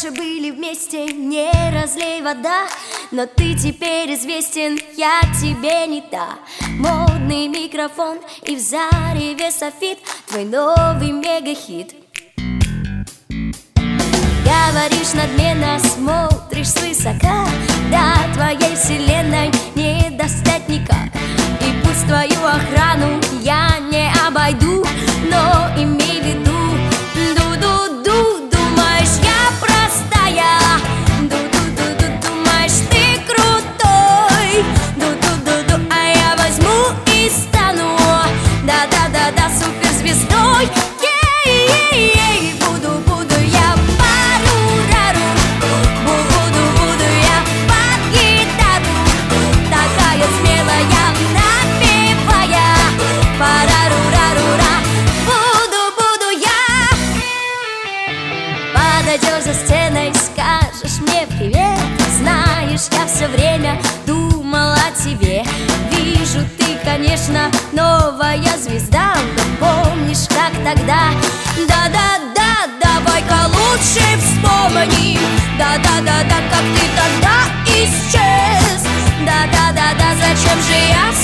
раньше были вместе, не разлей вода. Но ты теперь известен, я тебе не та. Модный микрофон и в зареве софит, твой новый мегахит. Говоришь надменно, смотришь свысока, до твоей вселенной не достать никак. И пусть твою охрану я не обойду, но имей в виду, ду-ду-ду, думаешь, я простая, ду-ду-ду-ду, думаешь, ты крутой, ду-ду-ду-ду, а я возьму и стану, да-да-да-да, суперзвездой. Буду я пару-рару, буду я под гитару, такая смелая, напевая, парару-рару-ра. Буду я. Подойдешь за сценой, скажешь мне привет. Знаешь, я все время думал о тебе. Вижу, ты, конечно, новая звезда, но помнишь, как тогда? Да-да-да, давай-ка лучше вспомним. Да-да-да-да, как ты тогда исчез. Да-да-да-да, зачем же я